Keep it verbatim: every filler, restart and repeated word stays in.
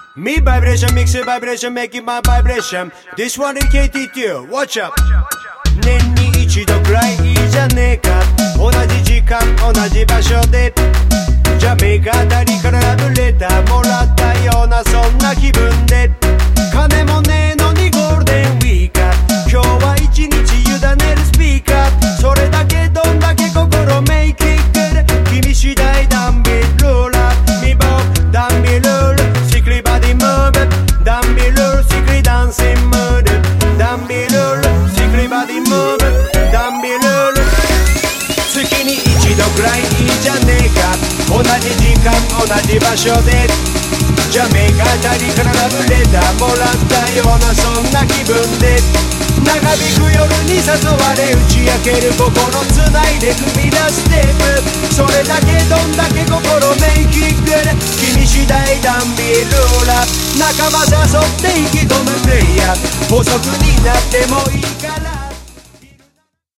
Me vibration, mix it vibration, make it my vibration. This one dedicated to you, watch up. 年に一度くらいいいじゃねえか。同じ時間同じ場所でジャメイカあたりからラブレターもらったようなそんな気分で、金もねえのにゴールデンウィーカー、今日は一日委ねるスピーカー、それだけどんだけ心メイキックで君次第ダンビルーラーミボーダンビルールシクリバディムーブダンビルールシクリダンシンムールダンビルールシクリバディムーブダンビルール月に一度くらいいいじゃねえか。同じ時間同じ場所でジャメイカあたりからラブレターもらったようなそんな気分で、長引く夜に誘われ打ち明ける心つないで踏み出すテープ、それだけどんだけ心メイキックで君次第ダンビルーラ仲間誘って引き込むプレイヤー、補足になってもいいから